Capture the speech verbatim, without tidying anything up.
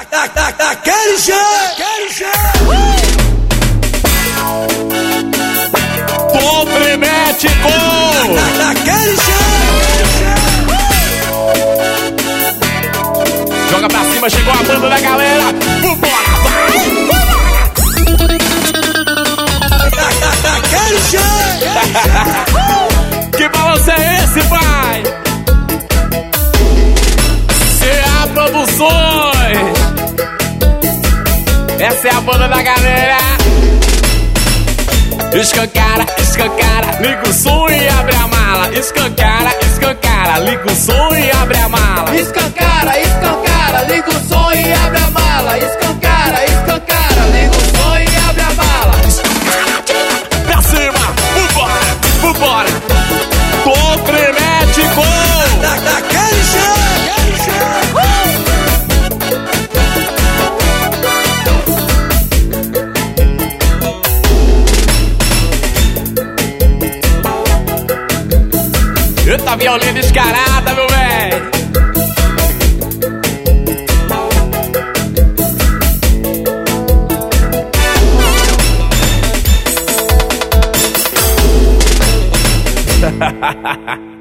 Daquele jeito, daquele jeito. Tom frenético. Daquele jeito. Joga pra cima, chegou a banda da galera. Vambora, vai. Daquele jeito. Que balanço é esse, pai? C A Produções. Essa é a banda da galera. Escancara, escancara, liga o som e abre a mala. Escancara, escancara, liga o som e abre a mala. Escancara, escancara, liga o som e abre a mala. Escancara, escancara, liga o som e abre a mala. Pra cima, vambora, vambora. Tô frenético. Daquele jeito, daquele jeito. Eita, violinha descarada, meu véi. Ha ha ha ha.